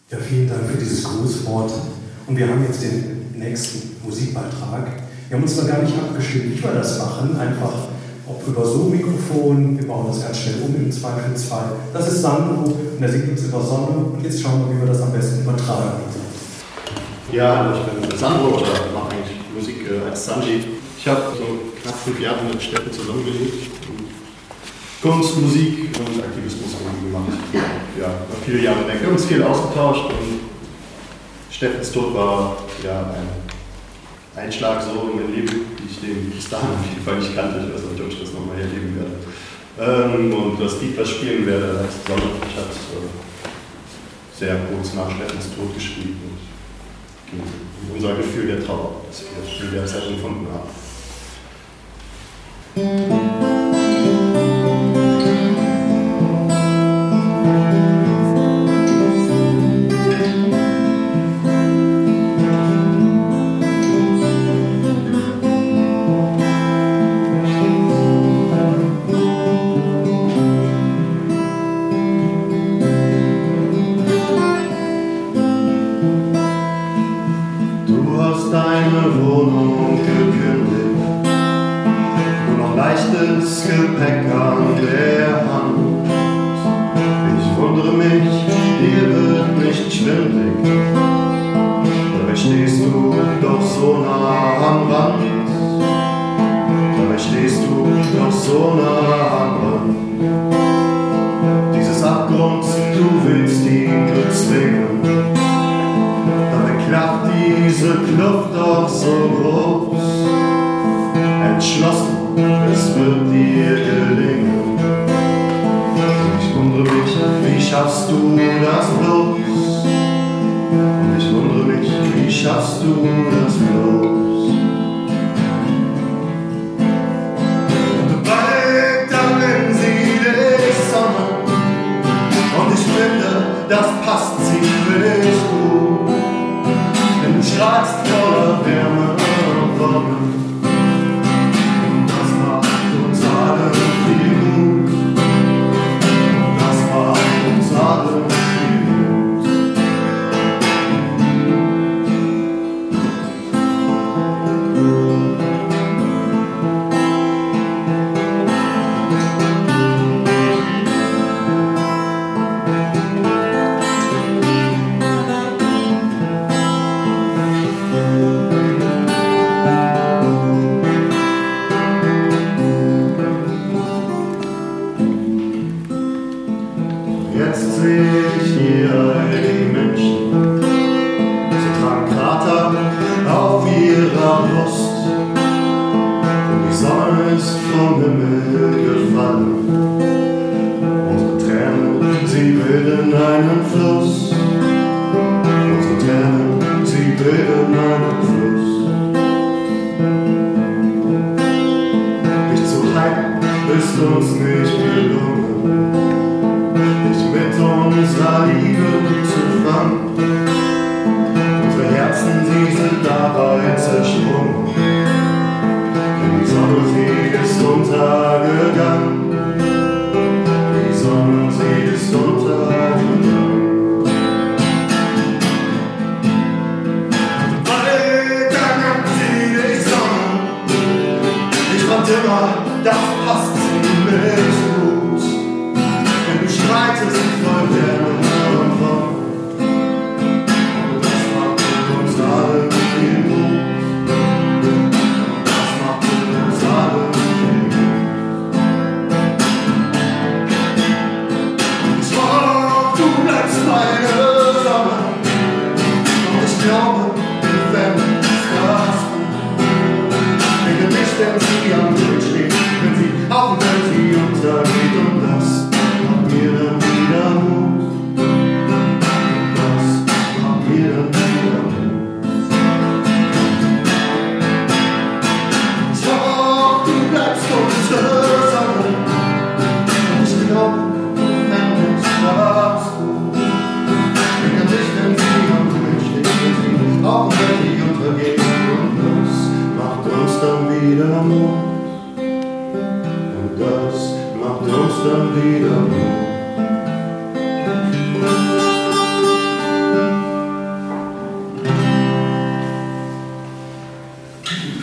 Ja, vielen Dank für dieses Grußwort. Und wir haben jetzt den nächsten Musikbeitrag. Wir haben uns noch gar nicht abgestimmt, wie wir das machen. Einfach, ob über Zoom-Mikrofon, wir bauen das ganz schnell um im Zweifelsfall. Das ist Sandro und er singt uns über Sonne. Und jetzt schauen wir, wie wir das am besten übertragen. Ja, ich bin Sandro oder mache eigentlich Musik als Sanji. Ich habe so knapp 5 Jahre mit Steffen zusammengelebt. Kunst, Musik und Aktivismus gemacht. Ja, war viele Jahre weg. Wir haben uns viel ausgetauscht und Steffens Tod war ja ein Einschlag so in mein Leben, die ich den bis dahin auf jeden Fall nicht kannte. Ich weiß nicht, ob ich das nochmal erleben werde. Und das Lied, was ich spielen werde, heißt Sonne. Ich habe sehr kurz nach Steffens Tod geschrieben und unser Gefühl der Trauer, das wir in der Zeit empfunden haben. Gepäck an der Hand. Ich wundere mich, dir wird nicht schwindlig. Dabei stehst du doch so nah am Rand. Dabei stehst du doch so nah am Rand. Dieses Abgrunds, du willst ihn bezwingen. Dabei klafft diese Kluft doch so groß. Entschlossen, es wird dir gelingen. Ich wundere mich, wie schaffst du das bloß? Und ich wundere mich, wie schaffst du das bloß? Und bald dann nennen sie dich Sonne. Und ich finde, das passt ziemlich gut. Denn du strahlst voller Wärme und Wonne. dann wieder. Danke.